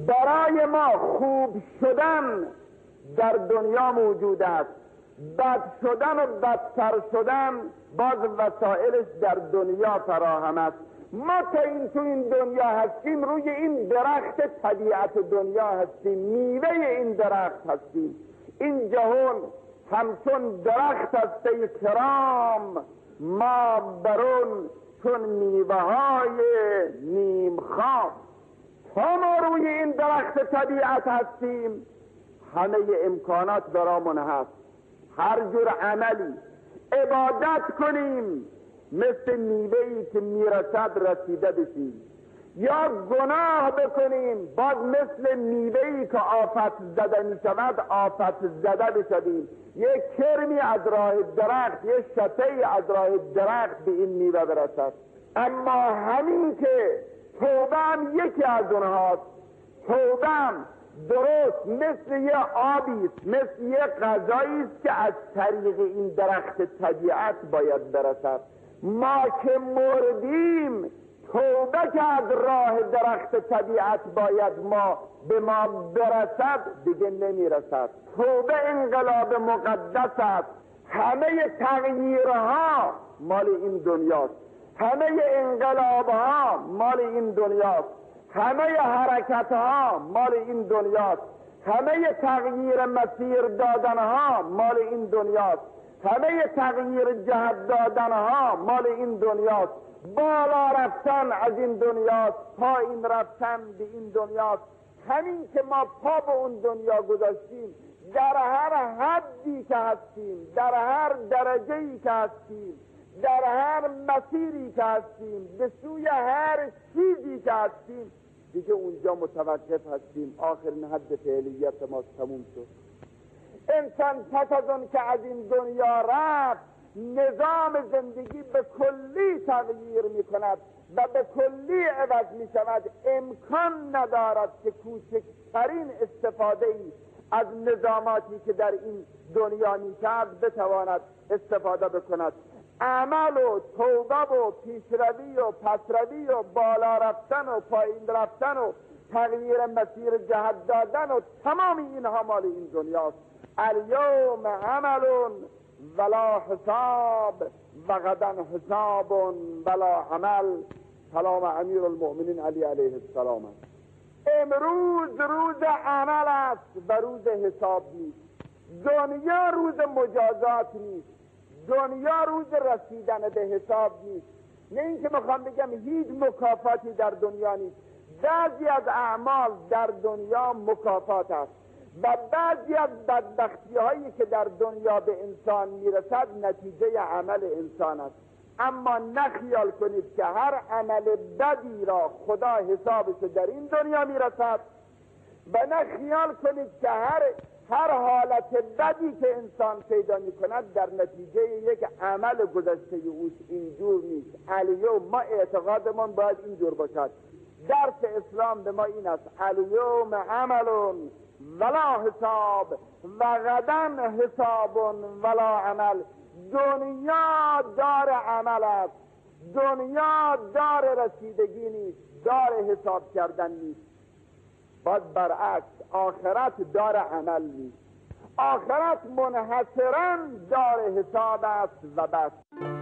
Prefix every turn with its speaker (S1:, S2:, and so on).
S1: برای ما خوب شدن در دنیا موجود است، بد شدن و بدتر شدن باز وسایلش در دنیا فراهم است. ما تا تو این دنیا هستیم، روی این درخت طبیعت دنیا هستیم، میوه این درخت هستیم. این جهان همچون درخت است ای کرام، ما برون چون میوه های نیم خام. تا ما روی این درخت طبیعت هستیم، همه امکانات برامون هست. هر جور عملی عبادت کنیم مثل میوه‌ای که میرسد رسیده بشیم، یا گناه بکنیم باز مثل میوه‌ای که آفت زده میشود آفت زده بشویم. یک کرمی از راه درخت، یک شته‌ای از راه درخت به این میوه برسد. اما همین که توبه هم یکی از اونهاست. توبه هم درست مثل یه آبی است، مثل یه غذایی است که از طریق این درخت طبیعت باید برسد. ما که مردیم، توبه که از راه درخت طبیعت باید به ما برسد دیگه نمیرسد. توبه انقلاب مقدس است. همه تغییرها مال این دنیاست، همه انقلابها مال این دنیاست، همه حرکتها مال این دنیاست، همه تغییر مسیر دادنها مال این دنیاست، همه تغییر جهت دادنها مال این دنیاست. بالا رفتن از این دنیاست، پایین رفتن به این دنیاست. همین که ما پا به اون دنیا گذاشتیم، در هر حدی که هستیم، در هر درجه‌ای که هستیم، در هر مسیری که هستیم، به سوی هر چیزی که هستیم، دیگه اونجا متوقف هستیم. آخرین حد فعلیت ما تموم شد. انسان پس از اون که از این دنیا رفت، نظام زندگی به کلی تغییر می کند و به کلی عوض می شود. امکان ندارد که کوچکترین استفاده ای از نظاماتی که در این دنیا می کرد بتواند استفاده بکند. عمل و توبه و پیشروی و پسروی و بالا رفتن و پایین رفتن و تغییر مسیر جهت دادن و تمام اینها مال این دنیاست. الیوم عمل ولا حساب و غدا حساب ولا عمل. سلام امیر المؤمنین علی علیه السلام. امروز روز عمل است و روز حساب نیست. دنیا روز مجازات نیست، دنیا روز رسیدن به حساب نیست. نه اینکه میخوام بگم هیچ مکافاتی در دنیا نیست. بعضی از اعمال در دنیا مکافات است و بعضی از بدبختی هایی که در دنیا به انسان میرسد نتیجه عمل انسان است. اما نخیال کنید که هر عمل بدی را خدا حسابش در این دنیا میرسد و نخیال کنید که هر حالت بدی که انسان پیدا می کند در نتیجه یک عمل گذشته اوش. اینجور نیست. الیوم ما اعتقادمون باید اینجور باشد. درس اسلام به ما این است: الیوم عمل ولا حساب و غدا حساب ولا عمل. دنیا دار عمل است، دنیا دار رسیدگی نیست، دار حساب کردن نیست. باز برعکس آخرت دار عمل نیست. آخرت منحصراً دار حساب است و بس.